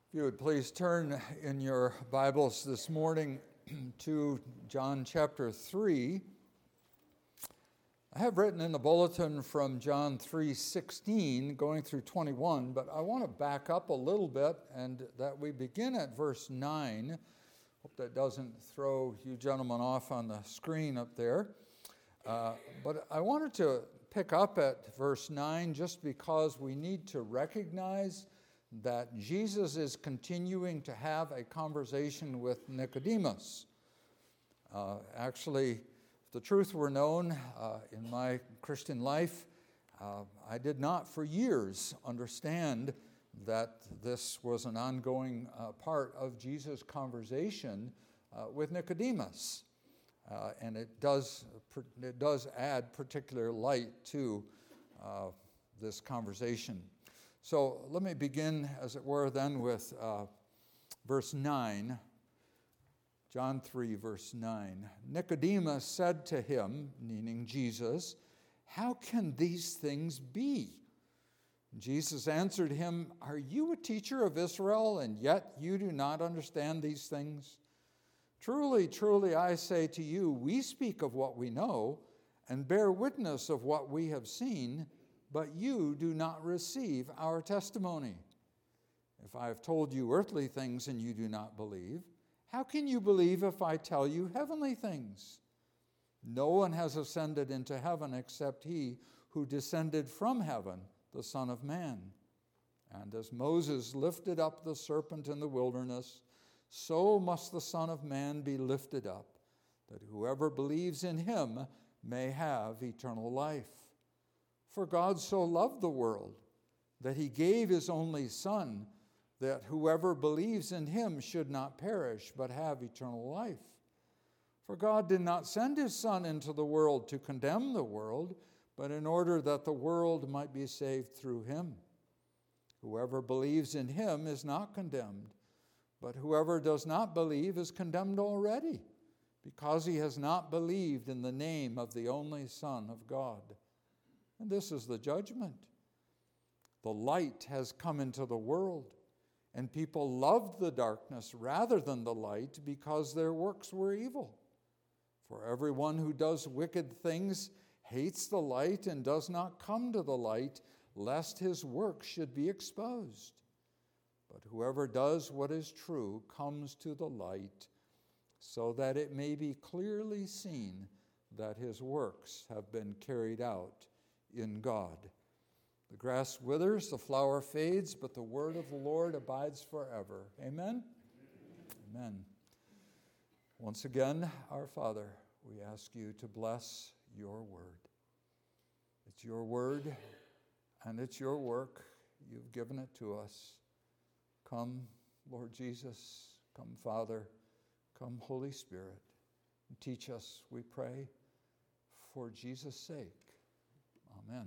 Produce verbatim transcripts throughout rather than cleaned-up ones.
If you would please turn in your Bibles this morning to John chapter three. I have written in the bulletin from John three sixteen going through twenty-one, but I want to back up a little bit and that we begin at verse nine. Hope that doesn't throw you gentlemen off on the screen up there. Uh, but I wanted to pick up at verse nine just because we need to recognize that Jesus is continuing to have a conversation with Nicodemus. Uh, actually, if the truth were known uh, in my Christian life, uh, I did not for years understand that this was an ongoing uh, part of Jesus' conversation uh, with Nicodemus. Uh, and it does, it does add particular light to uh, this conversation. So let me begin, as it were, then with uh, verse nine. John three, verse nine. Nicodemus said to him, meaning Jesus, "How can these things be?" Jesus answered him, "Are you a teacher of Israel, and yet you do not understand these things? Truly, truly, I say to you, we speak of what we know, and bear witness of what we have seen, but you do not receive our testimony. If I have told you earthly things and you do not believe, how can you believe if I tell you heavenly things? No one has ascended into heaven except he who descended from heaven, the Son of Man. And as Moses lifted up the serpent in the wilderness, so must the Son of Man be lifted up, that whoever believes in him may have eternal life. For God so loved the world that he gave his only Son, that whoever believes in him should not perish, but have eternal life. For God did not send his Son into the world to condemn the world, but in order that the world might be saved through him. Whoever believes in him is not condemned, but whoever does not believe is condemned already, because he has not believed in the name of the only Son of God. And this is the judgment. The light has come into the world, and people loved the darkness rather than the light because their works were evil. For everyone who does wicked things hates the light and does not come to the light, lest his work should be exposed. But whoever does what is true comes to the light, so that it may be clearly seen that his works have been carried out in God. The grass withers, the flower fades, but the word of the Lord abides forever. Amen? Amen. Amen. Once again, our Father, we ask you to bless your word. It's your word, and it's your work. You've given it to us. Come, Lord Jesus. Come, Father. Come, Holy Spirit. And teach us, we pray, for Jesus' sake. Amen.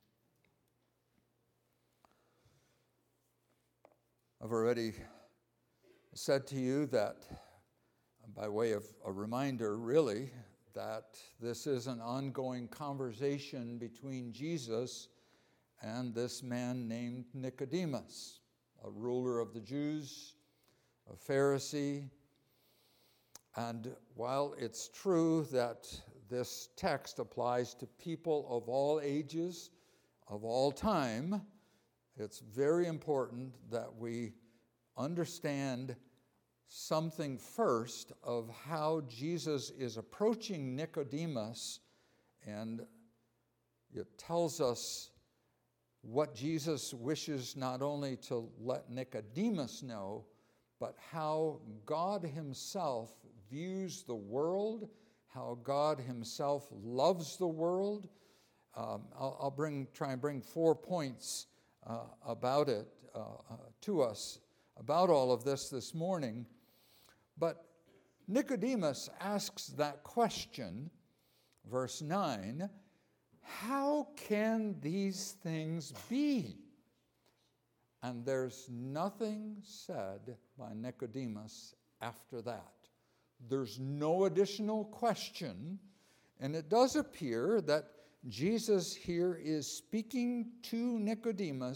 I've already said to you that, by way of a reminder, really, that this is an ongoing conversation between Jesus and this man named Nicodemus, a ruler of the Jews, a Pharisee. And while it's true that this text applies to people of all ages, of all time, it's very important that we understand something first of how Jesus is approaching Nicodemus, and it tells us what Jesus wishes not only to let Nicodemus know, but how God himself views the world, how God himself loves the world. Um, I'll, I'll bring, try and bring four points uh, about it uh, uh, to us, about all of this this morning. But Nicodemus asks that question, verse nine, how can these things be? And there's nothing said by Nicodemus after that. There's no additional question, and it does appear that Jesus here is speaking to Nicodemus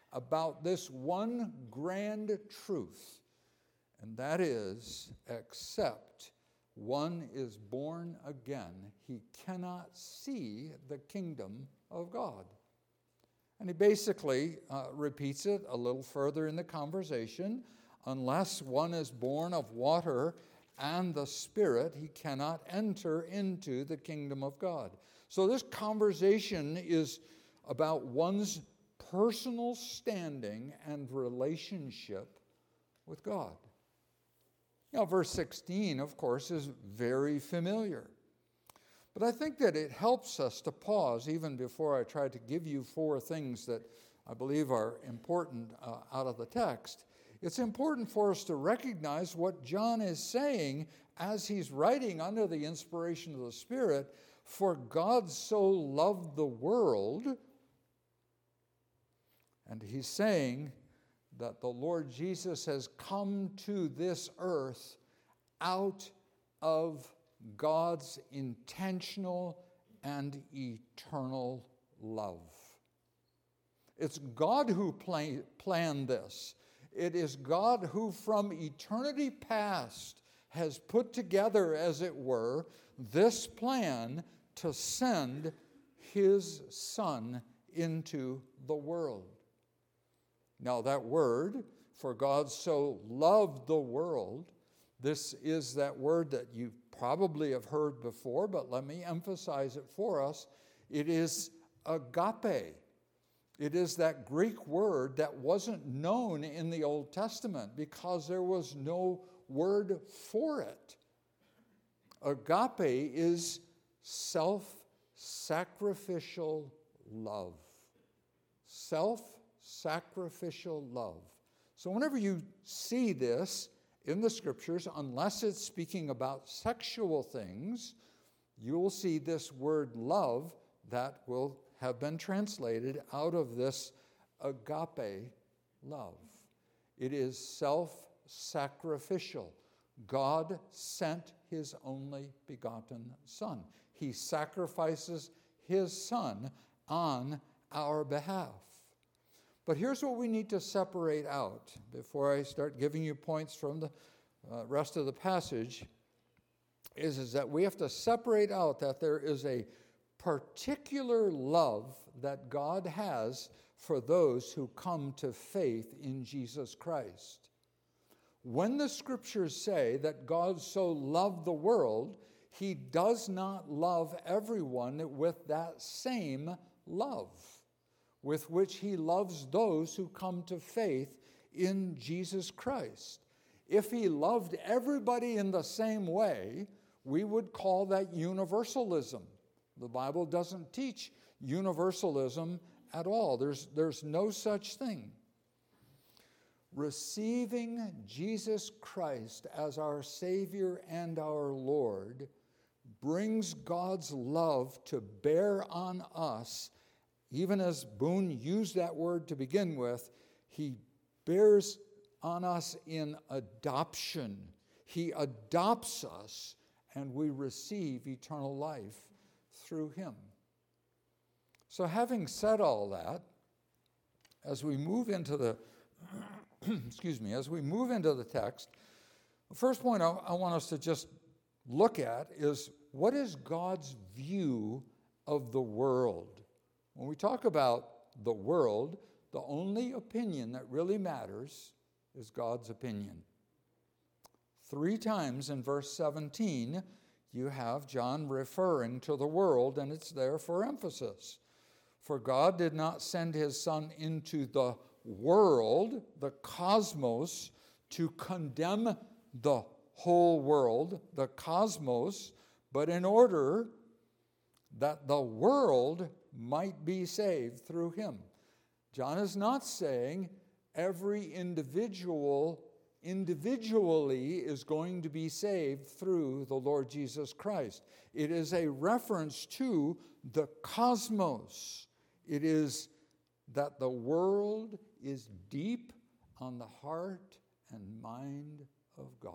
about this one grand truth, and that is, except one is born again, he cannot see the kingdom of God. And he basically uh, repeats it a little further in the conversation. Unless one is born of water and the Spirit, he cannot enter into the kingdom of God. So this conversation is about one's personal standing and relationship with God. Now, verse sixteen, of course, is very familiar. But I think that it helps us to pause even before I try to give you four things that I believe are important uh, out of the text. It's important for us to recognize what John is saying as he's writing under the inspiration of the Spirit. For God so loved the world, and he's saying that the Lord Jesus has come to this earth out of God's intentional and eternal love. It's God who play, planned this. It is God who from eternity past has put together, as it were, this plan to send his Son into the world. Now that word, for God so loved the world, this is that word that you probably have heard before, but let me emphasize it for us. It is agape. It is that Greek word that wasn't known in the Old Testament because there was no word for it. Agape is self-sacrificial love. Self-sacrificial love. So whenever you see this in the Scriptures, unless it's speaking about sexual things, you will see this word love that will have been translated out of this agape love. It is self-sacrificial. God sent his only begotten Son. He sacrifices his Son on our behalf. But here's what we need to separate out before I start giving you points from the uh, rest of the passage, is, is that we have to separate out that there is a particular love that God has for those who come to faith in Jesus Christ. When the Scriptures say that God so loved the world, he does not love everyone with that same love with which he loves those who come to faith in Jesus Christ. If he loved everybody in the same way, we would call that universalism. The Bible doesn't teach universalism at all. There's, there's no such thing. Receiving Jesus Christ as our Savior and our Lord brings God's love to bear on us. Even as Boone used that word to begin with, he bears on us in adoption. He adopts us, and we receive eternal life through him. So having said all that, as we move into the, excuse me, as we move into the text, the first point I, I want us to just look at is, what is God's view of the world? When we talk about the world, the only opinion that really matters is God's opinion. Three times in verse seventeen, you have John referring to the world, and it's there for emphasis. For God did not send his Son into the world, the cosmos, to condemn the whole world, the cosmos, but in order that the world might be saved through him. John is not saying every individual individually is going to be saved through the Lord Jesus Christ. It is a reference to the cosmos. It is that the world is deep on the heart and mind of God.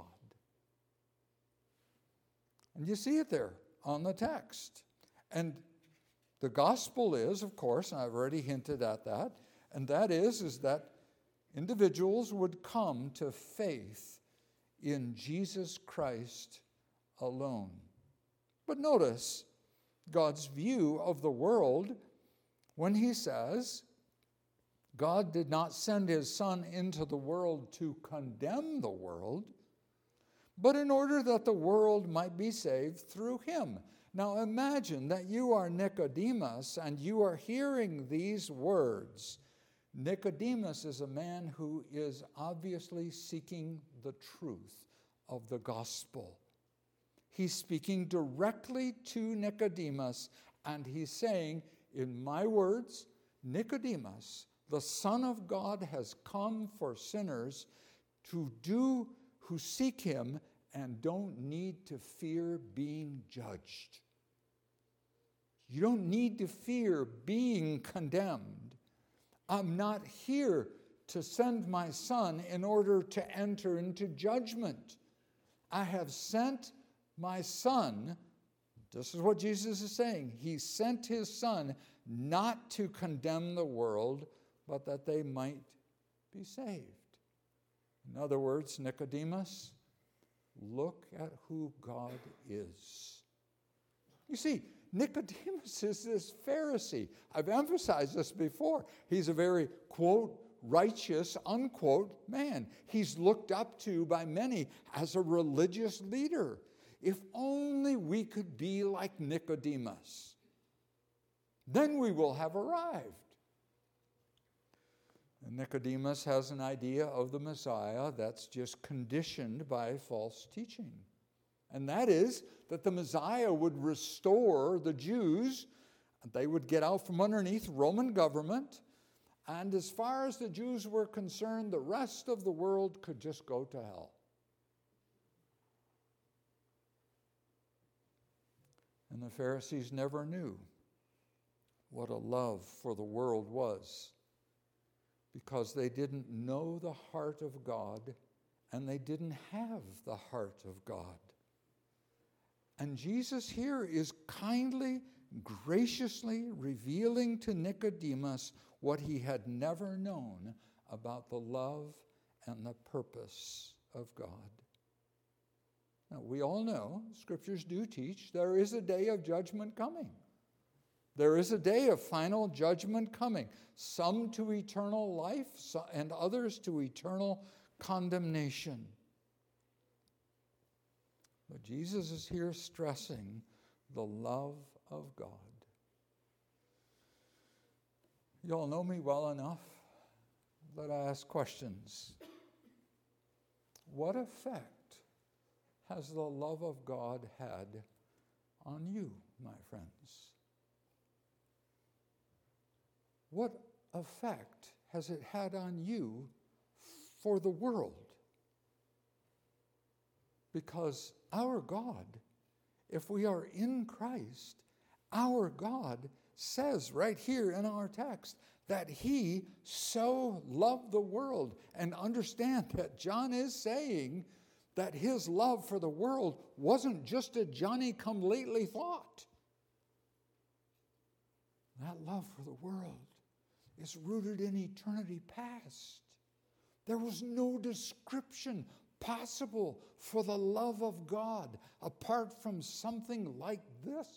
And you see it there on the text. And the gospel is, of course, and I've already hinted at that, And that is, is that individuals would come to faith in Jesus Christ alone. But notice God's view of the world when he says, God did not send his Son into the world to condemn the world, but in order that the world might be saved through him. Now imagine that you are Nicodemus and you are hearing these words. Nicodemus is a man who is obviously seeking the truth of the gospel. He's speaking directly to Nicodemus, and he's saying, in my words, Nicodemus, the Son of God has come for sinners to do who seek him and don't need to fear being judged. You don't need to fear being condemned. I'm not here to send my Son in order to enter into judgment. I have sent my Son. This is what Jesus is saying. He sent his Son not to condemn the world, but that they might be saved. In other words, Nicodemus, look at who God is. You see, Nicodemus is this Pharisee. I've emphasized this before. He's a very, quote, righteous, unquote, man. He's looked up to by many as a religious leader. If only we could be like Nicodemus, then we will have arrived. And Nicodemus has an idea of the Messiah that's just conditioned by false teaching. And that is that the Messiah would restore the Jews. They would get out from underneath Roman government. And as far as the Jews were concerned, the rest of the world could just go to hell. And the Pharisees never knew what a love for the world was, because they didn't know the heart of God, and they didn't have the heart of God. And Jesus here is kindly, graciously revealing to Nicodemus what he had never known about the love and the purpose of God. Now, we all know, scriptures do teach, there is a day of judgment coming. There is a day of final judgment coming, some to eternal life and others to eternal condemnation. But Jesus is here stressing the love of God. You all know me well enough that I ask questions. What effect has the love of God had on you, my friends? What effect has it had on you for the world? Because our God, if we are in Christ, our God says right here in our text that he so loved the world. And understand that John is saying that his love for the world wasn't just a Johnny-come-lately thought. That love for the world is rooted in eternity past. There was no description possible for the love of God apart from something like this.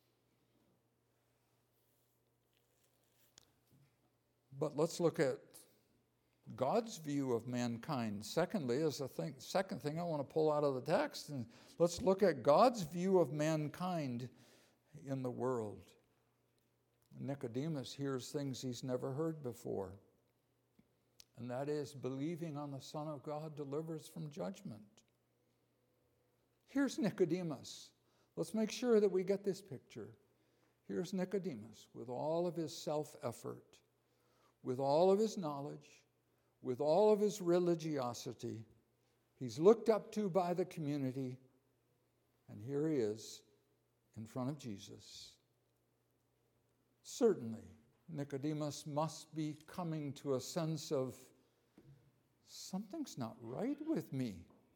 But let's look at God's view of mankind. Secondly, is the thing, second thing I want to pull out of the text, and let's look at God's view of mankind in the world. Nicodemus hears things he's never heard before, and that is believing on the Son of God delivers from judgment. Here's Nicodemus. Let's make sure that we get this picture. Here's Nicodemus with all of his self-effort, with all of his knowledge, with all of his religiosity. He's looked up to by the community, and here he is in front of Jesus. Certainly, Nicodemus must be coming to a sense of, something's not right with me.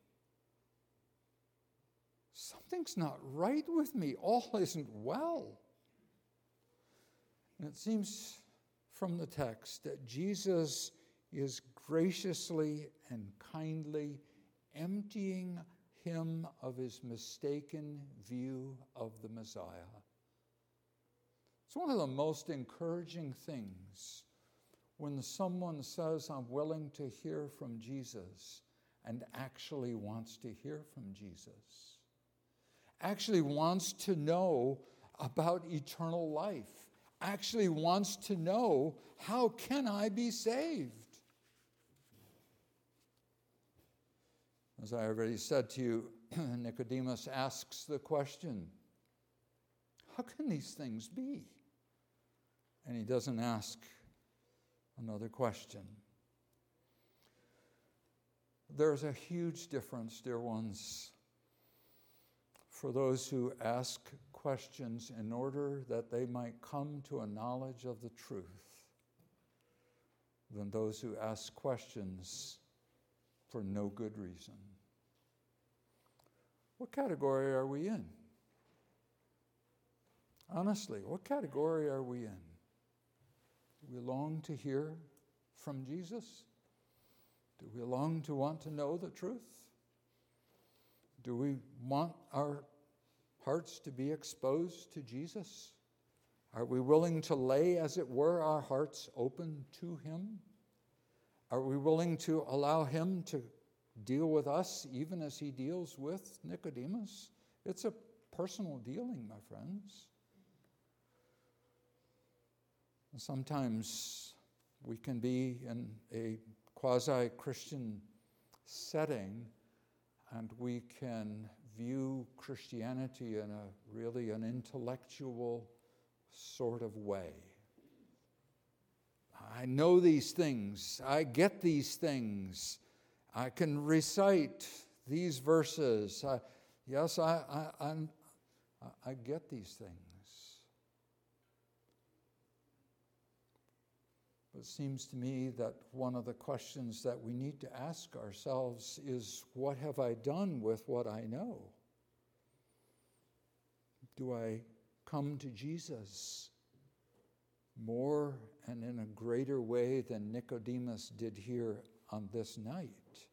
Something's not right with me. All isn't well. And it seems from the text that Jesus is graciously and kindly emptying him of his mistaken view of the Messiah. It's one of the most encouraging things when someone says, I'm willing to hear from Jesus, and actually wants to hear from Jesus, actually wants to know about eternal life, actually wants to know, how can I be saved? As I already said to you, Nicodemus asks the question, how can these things be? And he doesn't ask another question. There's a huge difference, dear ones, for those who ask questions in order that they might come to a knowledge of the truth, than those who ask questions for no good reason. What category are we in? Honestly, what category are we in? Do we long to hear from Jesus? Do we long to want to know the truth? Do we want our hearts to be exposed to Jesus? Are we willing to lay, as it were, our hearts open to him? Are we willing to allow him to deal with us even as he deals with Nicodemus? It's a personal dealing, my friends. And sometimes we can be in a quasi-Christian setting, and we can view Christianity in a really an intellectual sort of way. I know these things. I get these things. I can recite these verses. I, yes, I, I, I'm, I get these things. But it seems to me that one of the questions that we need to ask ourselves is, what have I done with what I know? Do I come to Jesus more and in a greater way than Nicodemus did here on this night?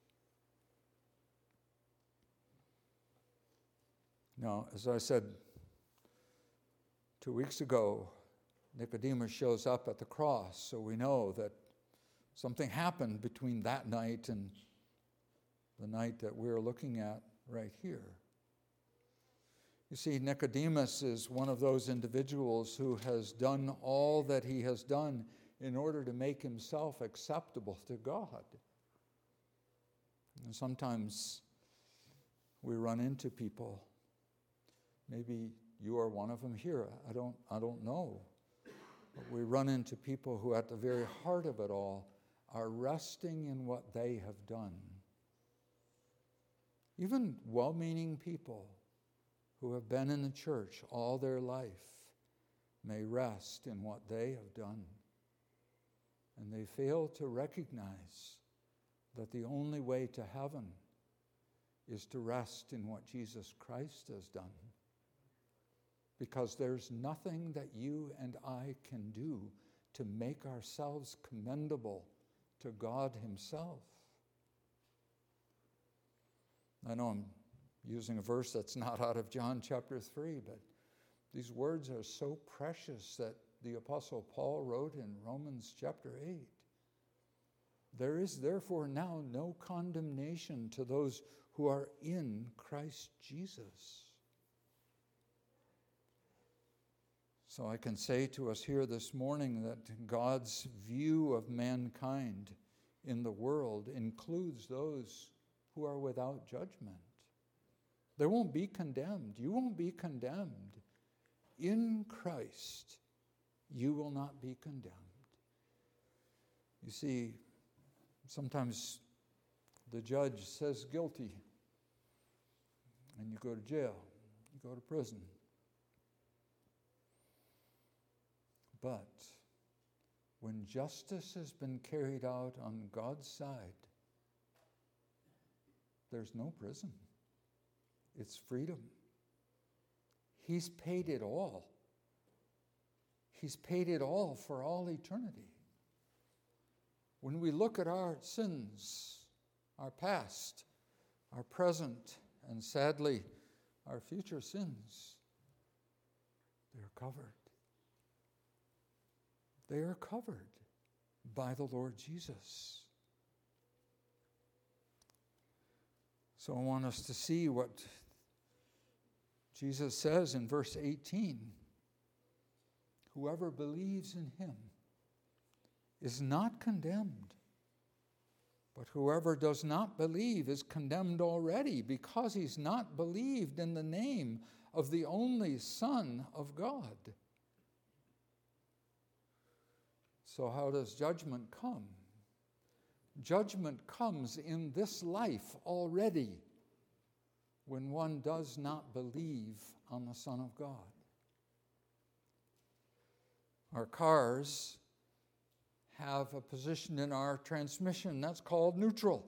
Now, as I said two weeks ago, Nicodemus shows up at the cross, so we know that something happened between that night and the night that we're looking at right here. You see, Nicodemus is one of those individuals who has done all that he has done in order to make himself acceptable to God. And sometimes we run into people. Maybe you are one of them here. I don't, I don't know. But we run into people who at the very heart of it all are resting in what they have done. Even well-meaning people who have been in the church all their life may rest in what they have done. And they fail to recognize that the only way to heaven is to rest in what Jesus Christ has done. Because there's nothing that you and I can do to make ourselves commendable to God himself. I know I'm using a verse that's not out of John chapter three, but these words are so precious that the Apostle Paul wrote in Romans chapter eight. There is therefore now no condemnation to those who are in Christ Jesus. So I can say to us here this morning that God's view of mankind in the world includes those who are without judgment. They won't be condemned. You won't be condemned. In Christ, you will not be condemned. You see, sometimes the judge says guilty, and you go to jail, you go to prison. But when justice has been carried out on God's side, there's no prison. It's freedom. He's paid it all. He's paid it all for all eternity. When we look at our sins, our past, our present, and sadly, our future sins, they're covered. They are covered by the Lord Jesus. So I want us to see what Jesus says in verse eighteen. Whoever believes in him is not condemned, but whoever does not believe is condemned already, because he's not believed in the name of the only Son of God. So how does judgment come? Judgment comes in this life already when one does not believe on the Son of God. Our cars have a position in our transmission that's called neutral.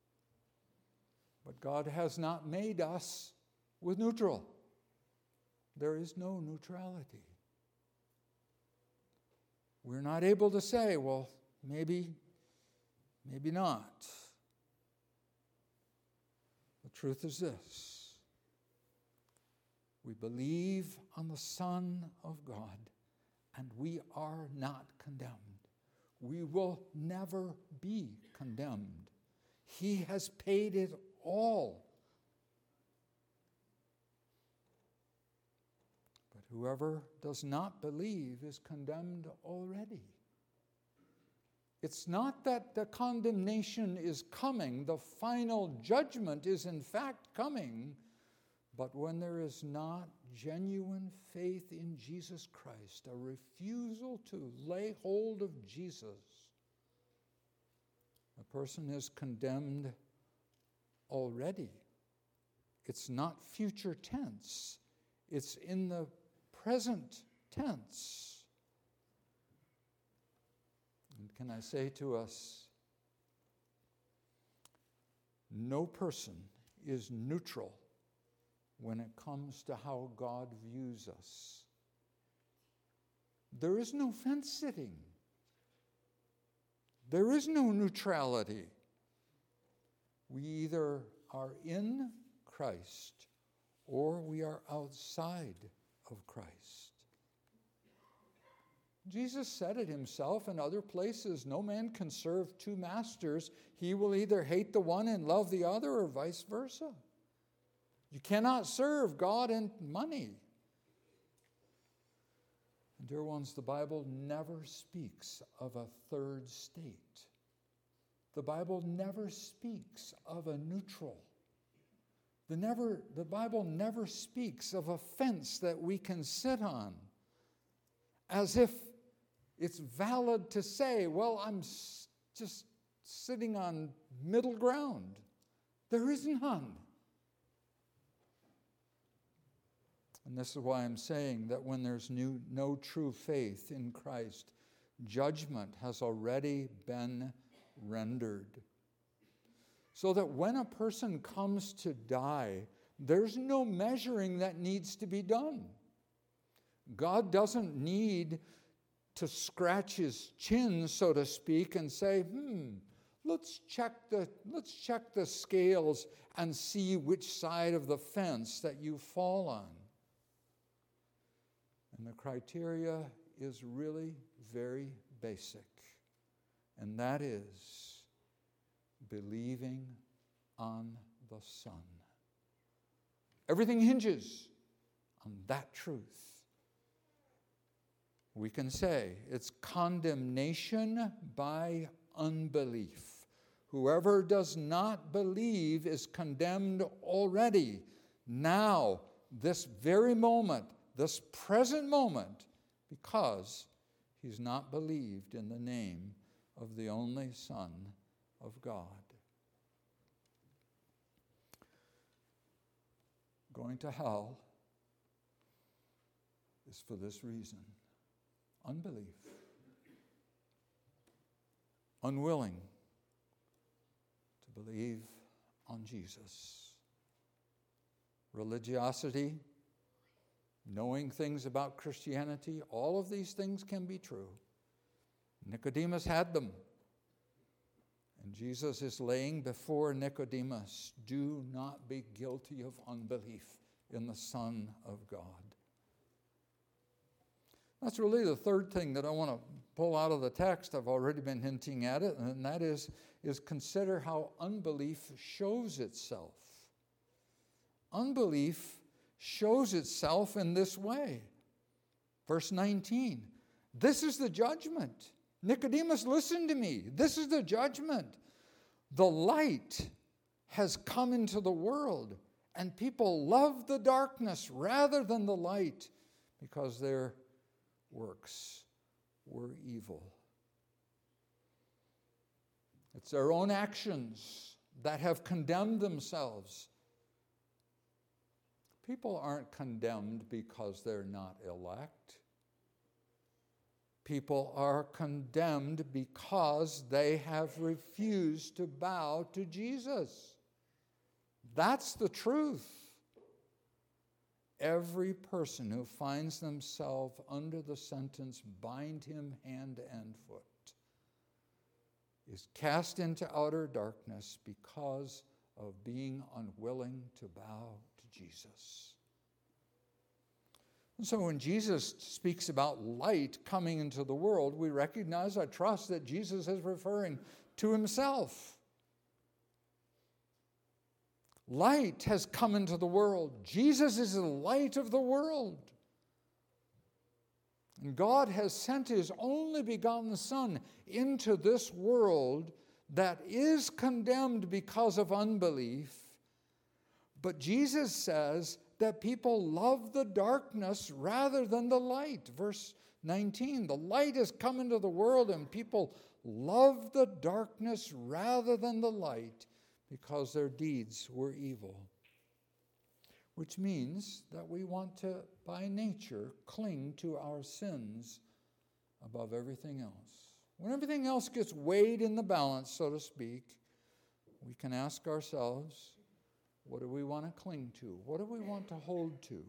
But God has not made us with neutral. There is no neutrality. We're not able to say, well, maybe, maybe not. The truth is this. We believe on the Son of God, and we are not condemned. We will never be condemned. He has paid it all. But whoever does not believe is condemned already. It's not that the condemnation is coming, the final judgment is in fact coming, but when there is not genuine faith in Jesus Christ, a refusal to lay hold of Jesus, a person is condemned already. It's not future tense, it's in the present tense. And can I say to us, no person is neutral when it comes to how God views us. There is no fence sitting. There is no neutrality. We either are in Christ or we are outside of Christ. Jesus said it himself in other places, no man can serve two masters. He will either hate the one and love the other, or vice versa. You cannot serve God and money. And dear ones, the Bible never speaks of a third state. The Bible never speaks of a neutral. The, never, the Bible never speaks of a fence that we can sit on, as if it's valid to say, well, I'm s- just sitting on middle ground. There is none. And this is why I'm saying that when there's new, no true faith in Christ, judgment has already been rendered. So that when a person comes to die, there's no measuring that needs to be done. God doesn't need to scratch his chin, so to speak, and say, hmm, let's check the, let's check the scales and see which side of the fence that you fall on. And the criteria is really very basic, and that is believing on the Son. Everything hinges on that truth. We can say it's condemnation by unbelief. Whoever does not believe is condemned already, now, this very moment, this present moment, because he's not believed in the name of the only Son of God. Going to hell is for this reason. Unbelief. Unwilling to believe on Jesus. Religiosity, knowing things about Christianity, all of these things can be true. Nicodemus had them. And Jesus is laying before Nicodemus, do not be guilty of unbelief in the Son of God. That's really the third thing that I want to pull out of the text. I've already been hinting at it, and that is, is consider how unbelief shows itself. Unbelief shows itself in this way. Verse nineteen, this is the judgment. Nicodemus, listen to me. This is the judgment. The light has come into the world, and people love the darkness rather than the light because their works were evil. It's their own actions that have condemned themselves. People aren't condemned because they're not elect. People are condemned because they have refused to bow to Jesus. That's the truth. Every person who finds themselves under the sentence, bind him hand and foot, is cast into outer darkness because of being unwilling to bow to Jesus. And so when Jesus speaks about light coming into the world, we recognize, I trust, that Jesus is referring to himself. Light has come into the world. Jesus is the light of the world. And God has sent his only begotten Son into this world that is condemned because of unbelief. But Jesus says that people love the darkness rather than the light. Verse nineteen, the light has come into the world and people love the darkness rather than the light because their deeds were evil. Which means that we want to, by nature, cling to our sins above everything else. When everything else gets weighed in the balance, so to speak, we can ask ourselves, what do we want to cling to? What do we want to hold to?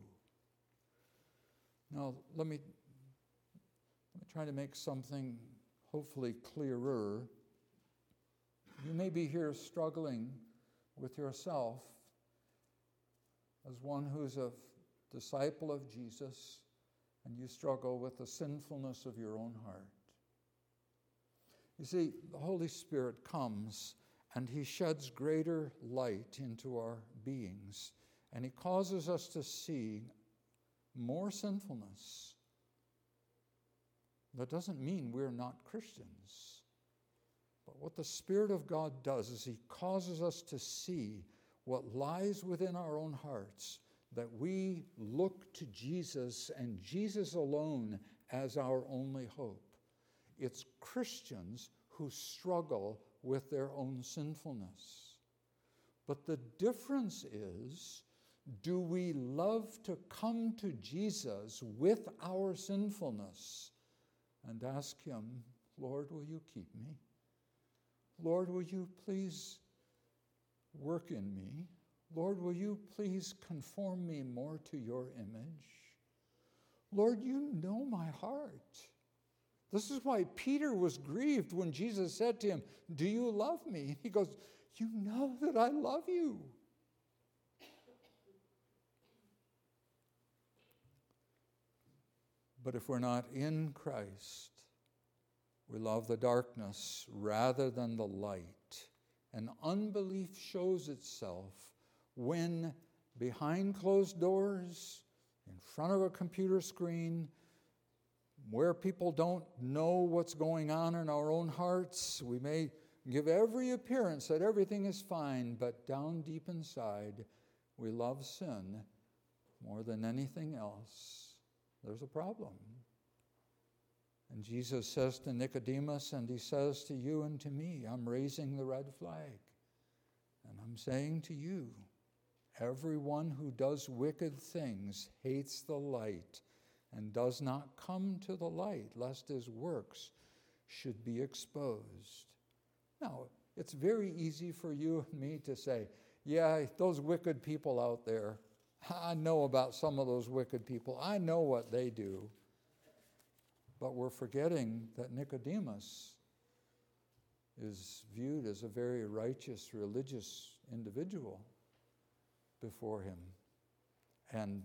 Now, let me, let me try to make something hopefully clearer. You may be here struggling with yourself as one who's a disciple of Jesus, and you struggle with the sinfulness of your own heart. You see, the Holy Spirit comes and he sheds greater light into our beings, and he causes us to see more sinfulness. That doesn't mean we're not Christians. But what the Spirit of God does is he causes us to see what lies within our own hearts, that we look to Jesus and Jesus alone as our only hope. It's Christians who struggle with their own sinfulness. But the difference is, do we love to come to Jesus with our sinfulness and ask him, Lord, will you keep me? Lord, will you please work in me? Lord, will you please conform me more to your image? Lord, you know my heart. This is why Peter was grieved when Jesus said to him, do you love me? He goes, you know that I love you. But if we're not in Christ, we love the darkness rather than the light. And unbelief shows itself when behind closed doors, in front of a computer screen, where people don't know what's going on in our own hearts, we may give every appearance that everything is fine, but down deep inside, we love sin more than anything else. There's a problem. And Jesus says to Nicodemus, and he says to you and to me, I'm raising the red flag. And I'm saying to you, everyone who does wicked things hates the light and does not come to the light, lest his works should be exposed. Now, it's very easy for you and me to say, yeah, those wicked people out there, I know about some of those wicked people. I know what they do. But we're forgetting that Nicodemus is viewed as a very righteous, religious individual before him. And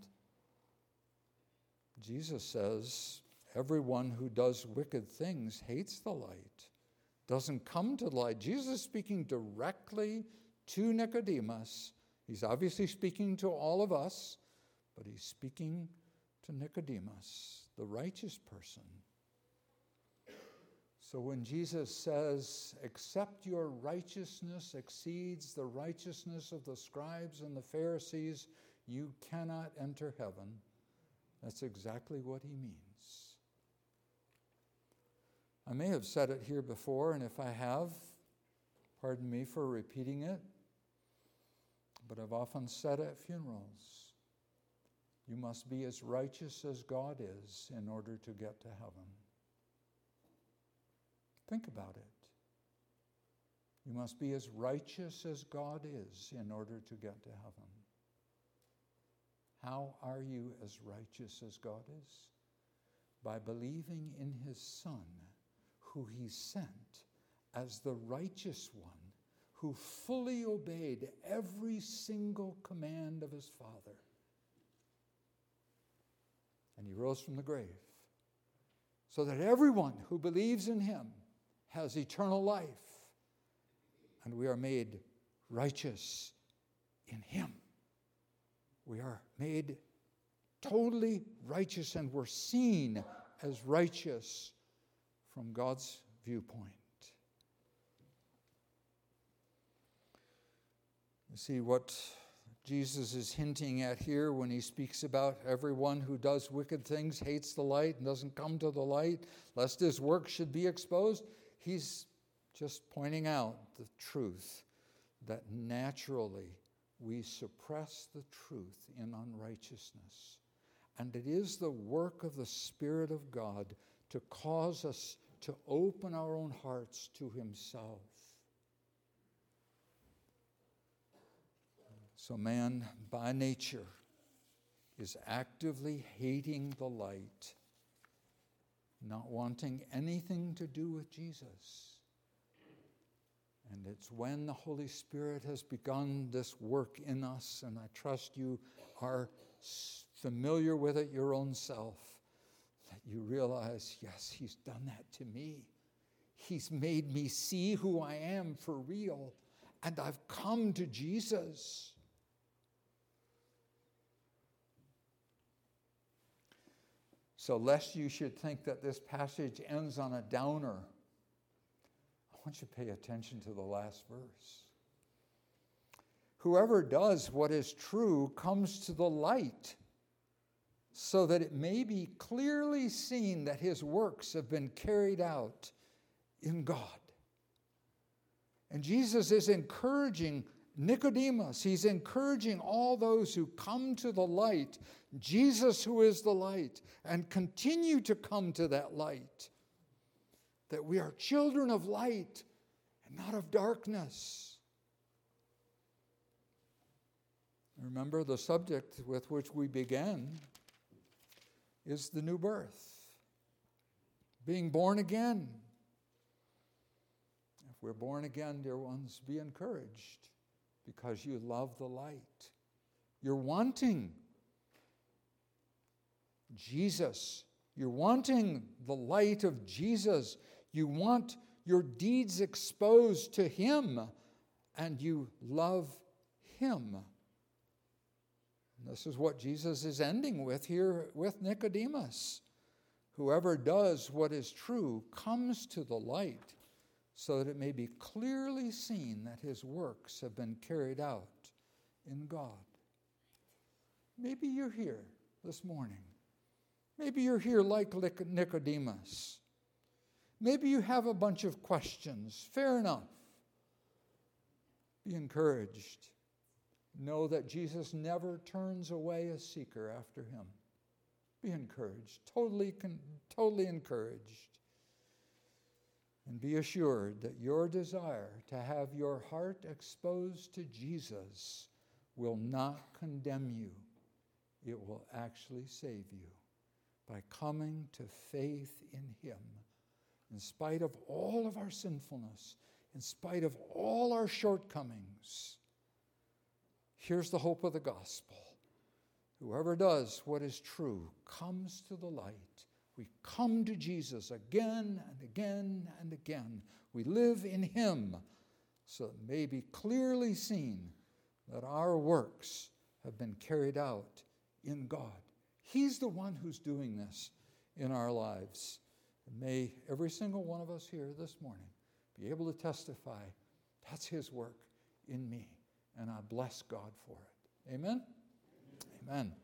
Jesus says, everyone who does wicked things hates the light, doesn't come to the light. Jesus is speaking directly to Nicodemus. He's obviously speaking to all of us, but he's speaking to Nicodemus, the righteous person. So when Jesus says, except your righteousness exceeds the righteousness of the scribes and the Pharisees, you cannot enter heaven, that's exactly what he means. I may have said it here before, and if I have, pardon me for repeating it, but I've often said at funerals, you must be as righteous as God is in order to get to heaven. Think about it. You must be as righteous as God is in order to get to heaven. How are you as righteous as God is? By believing in his Son, who he sent as the righteous one, who fully obeyed every single command of his Father. And he rose from the grave, so that everyone who believes in him has eternal life, and we are made righteous in him. We are made totally righteous, and we're seen as righteous from God's viewpoint. You see what Jesus is hinting at here when he speaks about everyone who does wicked things hates the light and doesn't come to the light, lest his work should be exposed. He's just pointing out the truth that naturally we suppress the truth in unrighteousness. And it is the work of the Spirit of God to cause us to open our own hearts to himself. So man, by nature, is actively hating the light, not wanting anything to do with Jesus. And it's when the Holy Spirit has begun this work in us, and I trust you are familiar with it your own self, that you realize, yes, he's done that to me. He's made me see who I am for real, and I've come to Jesus. So lest you should think that this passage ends on a downer, I want you to pay attention to the last verse. Whoever does what is true comes to the light, so that it may be clearly seen that his works have been carried out in God. And Jesus is encouraging Nicodemus, he's encouraging all those who come to the light, Jesus who is the light, and continue to come to that light, that we are children of light and not of darkness. Remember, the subject with which we began is the new birth, being born again. If we're born again, dear ones, be encouraged, because you love the light. You're wanting Jesus. You're wanting the light of Jesus. You want your deeds exposed to him, and you love him. And this is what Jesus is ending with here with Nicodemus. Whoever does what is true comes to the light, so that it may be clearly seen that his works have been carried out in God. Maybe you're here this morning. Maybe you're here like Nicodemus. Maybe you have a bunch of questions. Fair enough. Be encouraged. Know that Jesus never turns away a seeker after him. Be encouraged. Totally, totally encouraged. And be assured that your desire to have your heart exposed to Jesus will not condemn you, it will actually save you by coming to faith in him. In spite of all of our sinfulness, in spite of all our shortcomings, here's the hope of the gospel. Whoever does what is true comes to the light. We come to Jesus again and again and again. We live in him so it may be clearly seen that our works have been carried out in God. He's the one who's doing this in our lives. And may every single one of us here this morning be able to testify, that's his work in me, and I bless God for it. Amen? Amen.